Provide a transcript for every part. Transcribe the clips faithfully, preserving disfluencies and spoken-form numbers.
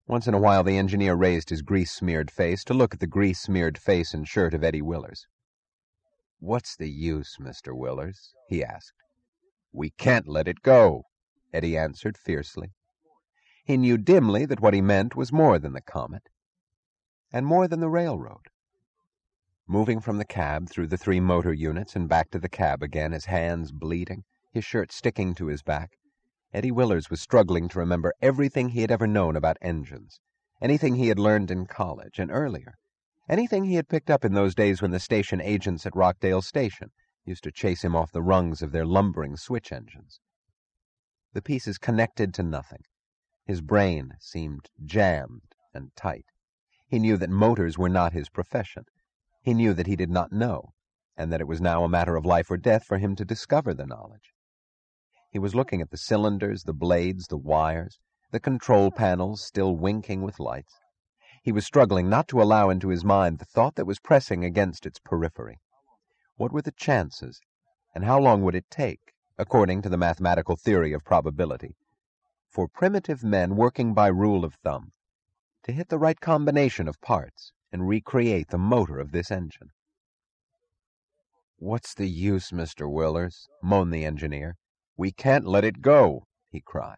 Once in a while the engineer raised his grease-smeared face to look at the grease-smeared face and shirt of Eddie Willers. "What's the use, Mister Willers?" he asked. "We can't let it go," Eddie answered fiercely. He knew dimly that what he meant was more than the comet, and more than the railroad. Moving from the cab through the three motor units and back to the cab again, his hands bleeding, his shirt sticking to his back, Eddie Willers was struggling to remember everything he had ever known about engines, anything he had learned in college and earlier, anything he had picked up in those days when the station agents at Rockdale Station used to chase him off the rungs of their lumbering switch engines. The pieces connected to nothing. His brain seemed jammed and tight. He knew that motors were not his profession. He knew that he did not know, and that it was now a matter of life or death for him to discover the knowledge. He was looking at the cylinders, the blades, the wires, the control panels still winking with lights. He was struggling not to allow into his mind the thought that was pressing against its periphery. What were the chances, and how long would it take, according to the mathematical theory of probability, for primitive men working by rule of thumb to hit the right combination of parts and recreate the motor of this engine? "What's the use, Mister Willers?" moaned the engineer. "We can't let it go," he cried.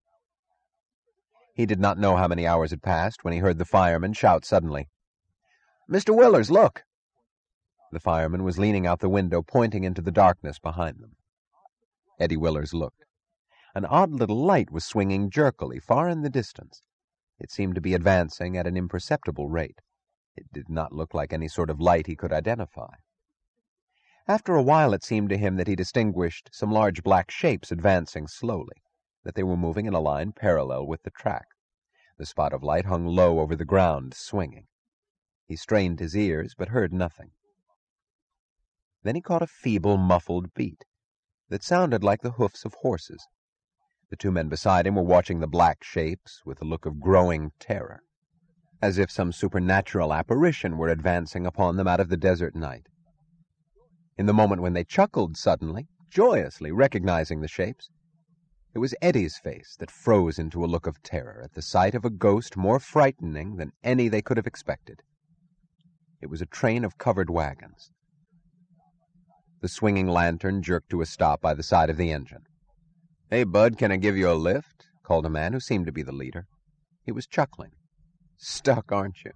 He did not know how many hours had passed when he heard the fireman shout suddenly, "Mister Willers, look!" The fireman was leaning out the window, pointing into the darkness behind them. Eddie Willers looked. An odd little light was swinging jerkily far in the distance. It seemed to be advancing at an imperceptible rate. It did not look like any sort of light he could identify. After a while it seemed to him that he distinguished some large black shapes advancing slowly, that they were moving in a line parallel with the track. The spot of light hung low over the ground, swinging. He strained his ears, but heard nothing. Then he caught a feeble, muffled beat that sounded like the hoofs of horses. The two men beside him were watching the black shapes with a look of growing terror, as if some supernatural apparition were advancing upon them out of the desert night. In the moment when they chuckled suddenly, joyously recognizing the shapes, it was Eddie's face that froze into a look of terror at the sight of a ghost more frightening than any they could have expected. It was a train of covered wagons. The swinging lantern jerked to a stop by the side of the engine. "Hey, bud, can I give you a lift?" called a man who seemed to be the leader. He was chuckling. "Stuck, aren't you?"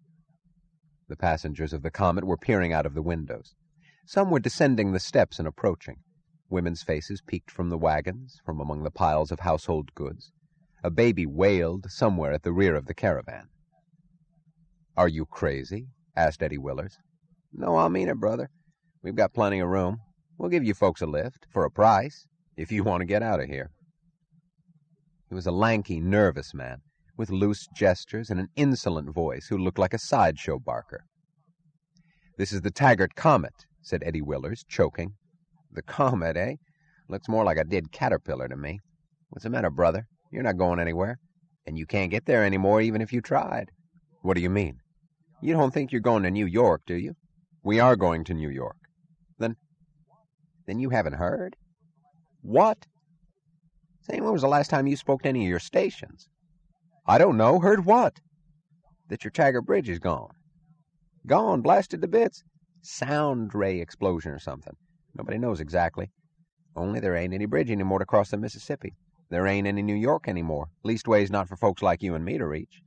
The passengers of the Comet were peering out of the windows. Some were descending the steps and approaching. Women's faces peeked from the wagons, from among the piles of household goods. A baby wailed somewhere at the rear of the caravan. "Are you crazy?" asked Eddie Willers. "No, I mean it, brother. We've got plenty of room. We'll give you folks a lift, for a price, if you want to get out of here." He was a lanky, nervous man, with loose gestures and an insolent voice, who looked like a sideshow barker. "This is the Taggart Comet," said Eddie Willers, choking. "The Comet, eh? Looks more like a dead caterpillar to me. What's the matter, brother? You're not going anywhere, and you can't get there anymore even if you tried." "What do you mean?" "You don't think you're going to New York, do you?" "We are going to New York." Then, then you haven't heard?" "What?" "Say, when was the last time you spoke to any of your stations?" "I don't know. Heard what?" "That your Taggart Bridge is gone." "Gone, blasted to bits. Sound ray explosion or something. Nobody knows exactly. Only there ain't any bridge anymore to cross the Mississippi. There ain't any New York anymore, leastways not for folks like you and me to reach."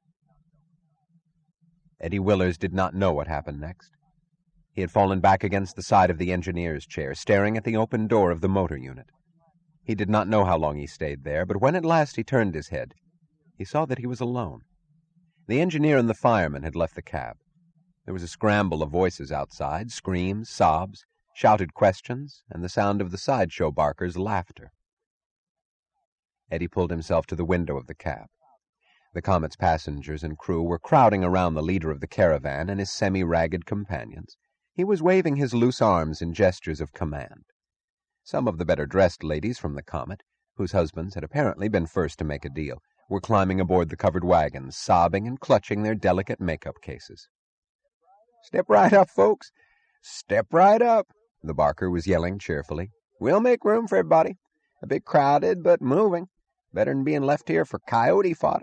Eddie Willers did not know what happened next. He had fallen back against the side of the engineer's chair, staring at the open door of the motor unit. He did not know how long he stayed there, but when at last he turned his head, he saw that he was alone. The engineer and the fireman had left the cab. There was a scramble of voices outside, screams, sobs, shouted questions, and the sound of the sideshow barker's laughter. Eddie pulled himself to the window of the cab. The Comet's passengers and crew were crowding around the leader of the caravan and his semi-ragged companions. He was waving his loose arms in gestures of command. Some of the better-dressed ladies from the Comet, whose husbands had apparently been first to make a deal, were climbing aboard the covered wagons, sobbing and clutching their delicate makeup cases. "Step right up, folks. Step right up," the barker was yelling cheerfully. "We'll make room for everybody. A bit crowded, but moving. Better'n being left here for coyote fodder."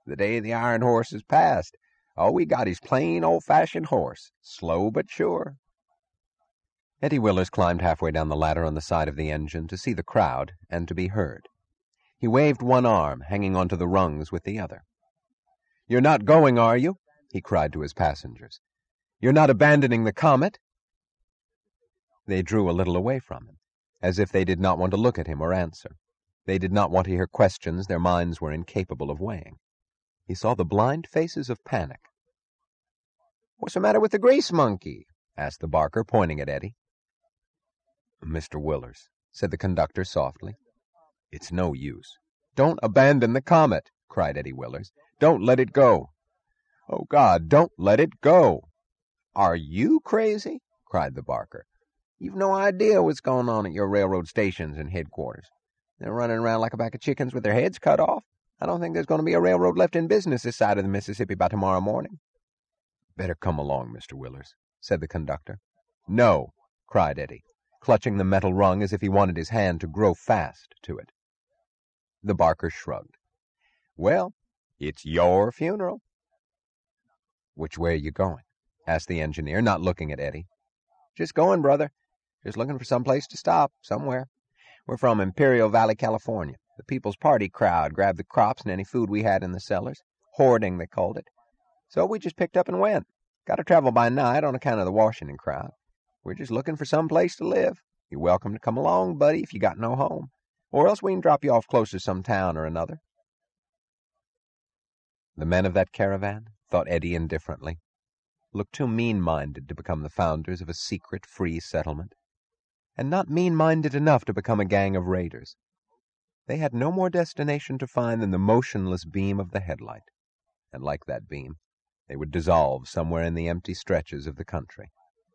The day of the iron horse is past. All we got is plain old-fashioned horse, slow but sure." Eddie Willers climbed halfway down the ladder on the side of the engine to see the crowd and to be heard. He waved one arm, hanging onto the rungs with the other. "You're not going, are you?" he cried to his passengers. "You're not abandoning the Comet?" They drew a little away from him, as if they did not want to look at him or answer. They did not want to hear questions their minds were incapable of weighing. He saw the blind faces of panic. "What's the matter with the grease monkey?" asked the barker, pointing at Eddie. "Mister Willers," said the conductor softly, "it's no use." "Don't abandon the Comet," cried Eddie Willers. "Don't let it go. Oh, God, don't let it go." "Are you crazy?" cried the barker. "You've no idea what's going on at your railroad stations and headquarters. They're running around like a pack of chickens with their heads cut off. I don't think there's going to be a railroad left in business this side of the Mississippi by tomorrow morning." "Better come along, Mister Willers," said the conductor. "No," cried Eddie, clutching the metal rung as if he wanted his hand to grow fast to it. The barker shrugged. "Well, it's your funeral." "Which way are you going?" asked the engineer, not looking at Eddie. "Just going, brother. Just looking for some place to stop, somewhere. We're from Imperial Valley, California. The People's Party crowd grabbed the crops and any food we had in the cellars. Hoarding, they called it. So we just picked up and went. Got to travel by night on account of the Washington crowd. We're just looking for some place to live. You're welcome to come along, buddy, if you got no home. Or else we can drop you off close to some town or another." The men of that caravan, thought Eddie indifferently, looked too mean-minded to become the founders of a secret free settlement, and not mean-minded enough to become a gang of raiders. They had no more destination to find than the motionless beam of the headlight, and like that beam, they would dissolve somewhere in the empty stretches of the country.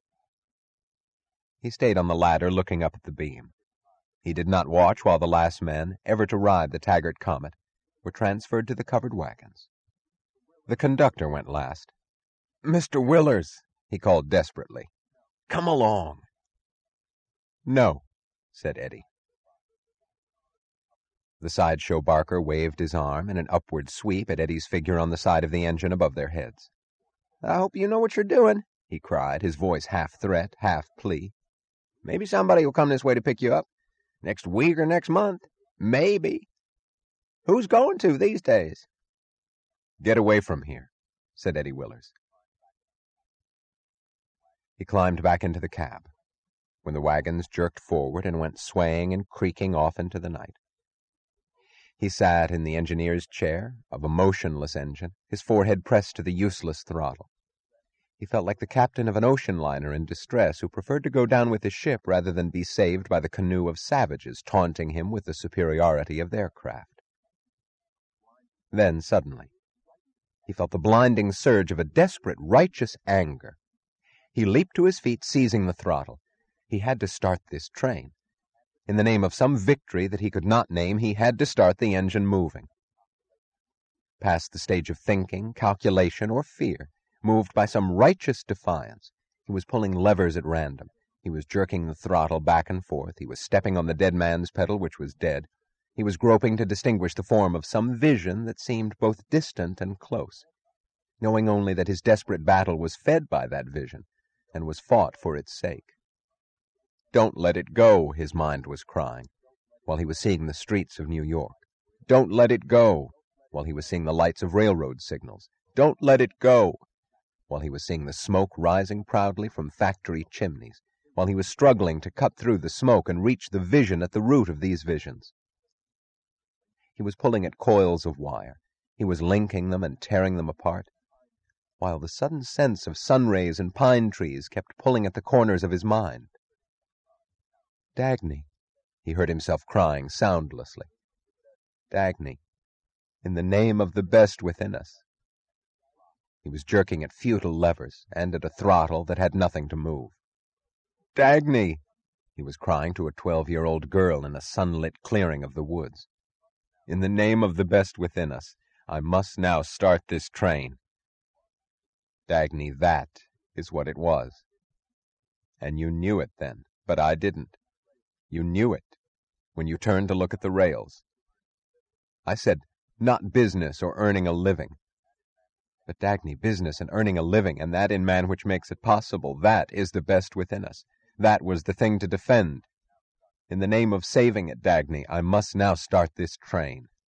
He stayed on the ladder looking up at the beam. He did not watch while the last men, ever to ride the Taggart Comet, were transferred to the covered wagons. The conductor went last. "Mister Willers," he called desperately, "come along." "No," said Eddie. The sideshow barker waved his arm in an upward sweep at Eddie's figure on the side of the engine above their heads. "I hope you know what you're doing," he cried, his voice half threat, half plea. "Maybe somebody will come this way to pick you up. Next week or next month. Maybe. Who's going to these days?" "Get away from here," said Eddie Willers. He climbed back into the cab, when the wagons jerked forward and went swaying and creaking off into the night. He sat in the engineer's chair of a motionless engine, his forehead pressed to the useless throttle. He felt like the captain of an ocean liner in distress who preferred to go down with his ship rather than be saved by the canoe of savages taunting him with the superiority of their craft. Then, suddenly, he felt the blinding surge of a desperate, righteous anger. He leaped to his feet, seizing the throttle. He had to start this train. In the name of some victory that he could not name, he had to start the engine moving. Past the stage of thinking, calculation, or fear, moved by some righteous defiance, he was pulling levers at random. He was jerking the throttle back and forth. He was stepping on the dead man's pedal, which was dead. He was groping to distinguish the form of some vision that seemed both distant and close, knowing only that his desperate battle was fed by that vision and was fought for its sake. "Don't let it go," his mind was crying, while he was seeing the streets of New York. "Don't let it go," while he was seeing the lights of railroad signals. "Don't let it go," while he was seeing the smoke rising proudly from factory chimneys, while he was struggling to cut through the smoke and reach the vision at the root of these visions. He was pulling at coils of wire. He was linking them and tearing them apart, while the sudden sense of sun rays and pine trees kept pulling at the corners of his mind. "Dagny," he heard himself crying soundlessly. "Dagny, in the name of the best within us." He was jerking at futile levers and at a throttle that had nothing to move. "Dagny," he was crying to a twelve-year-old girl in a sunlit clearing of the woods. "In the name of the best within us, I must now start this train." Dagny, that is what it was. And you knew it then, but I didn't. You knew it when you turned to look at the rails. I said, not business or earning a living. But, Dagny, business and earning a living, and that in man which makes it possible, that is the best within us. That was the thing to defend. In the name of saving it, Dagny, I must now start this train.